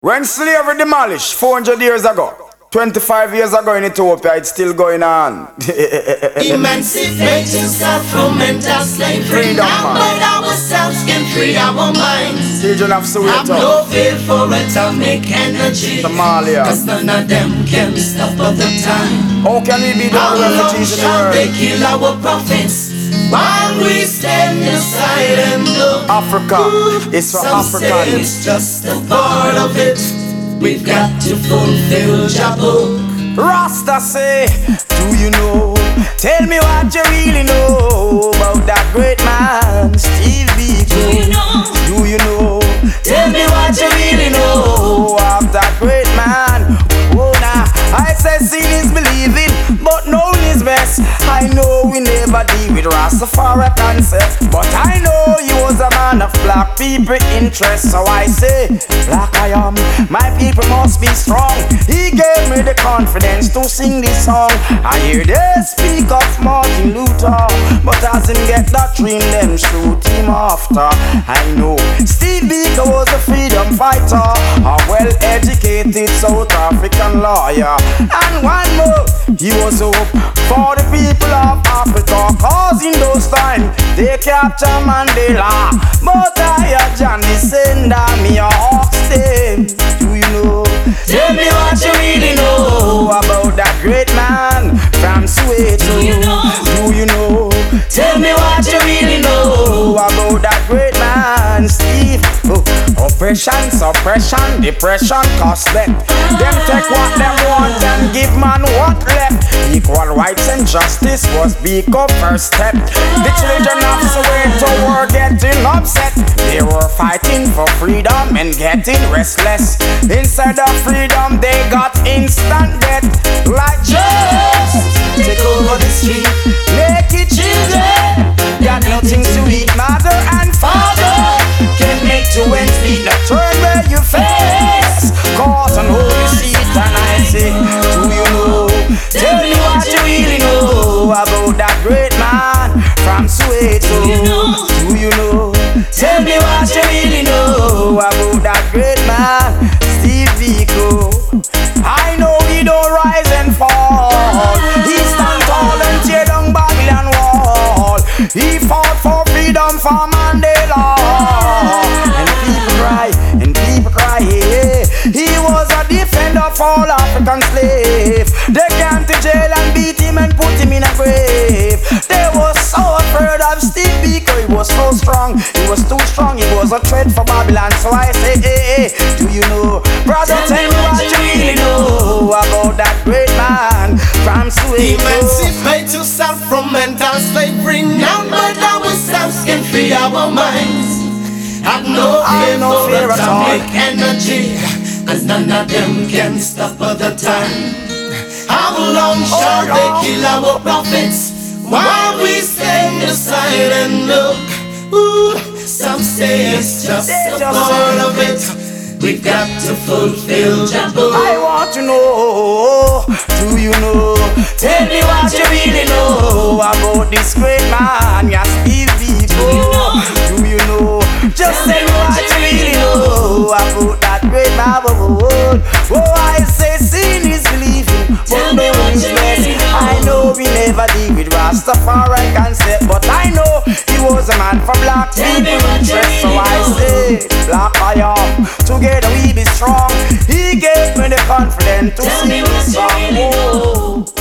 When slavery demolished 400 years ago, 25 years ago in Ethiopia, it's still going on. Emancipate yourself from mental slavery. Now but ourselves can free our minds. Children of Soweto. Have no fear for atomic energy. Somalia. Cause none of them can stop at the time. How can we be the refugees in the How long shall world? they kill our prophets while we stand aside and look? Africa is for Some say Africans. it's just a part of it. We've got to fulfill your book. Rasta say, do you know? Tell me what you really know about that great man, Steve Biko. Do you know? Do you know? Tell me what you really know of that great man. Oh, nah, I said seeing is believing, but knowing is best. I know we never deal with Rastafari concept, but I know he was a man of black people interest. So I say, black I am, my people must be strong. He gave me the confidence to sing this song. I hear they speak of Martin Luther, but as him get that dream, them shoot him after. I know Steve Biko was a freedom fighter, a well-educated South African lawyer, and one more, he was hope for the people of Africa, cause in those times they capture Mandela. But I a John descender, me a ox them. Do you know? Tell me what you really know about that great man from Soweto. Do you know? Do you know? Tell me what you really know about that great man, Steve. Oppression, suppression, depression, cost death. Them take what them want and give man what left. Equal rights and justice was Biko first step. The children of Soweto were getting upset. They were fighting for freedom and getting restless. Instead of freedom, they got instant death. Like just take over the street, naked children got nothing to eat. Mother and father can't make two ends meet. Now turn where you face, caught on holy seat. And I say, do you know? Tell me what you really know about that great man from Soweto. Do you know? Do you know? Tell me what you really know about that great man, Steve Biko. I know he don't rise and fall. He stand tall and tear down Babylon wall. He fought for freedom for Mandela. And people cry, yeah. He was a defender for all African slaves. They came to jail and beat him and put him in a grave. They was so afraid of Steve Biko. He was so strong, he was too strong. He was a threat for Babylon. So I say, hey, do you know? Brother, tell me what you really know about that great man from Soweto. Emancipate yourself from mental slavery. Now but ourselves can free our minds. Have no fear for atomic energy, cause none of them can stop at the time. How long shall they kill our prophets while we stand aside and look? Ooh, some say it's just a part of it. We've got to fulfill the book. I want to know, do you know? Tell me what you really know about this great man, yeah, Steve Biko. Do you know? Just tell me what you really know about that great man. Oh, I say seeing is believing, but knowing is best. I know we never deal with Rastafari concept, but I know he was a man for black people interest. So I say, black I am, together we be strong. He gave me the confidence to sing this song.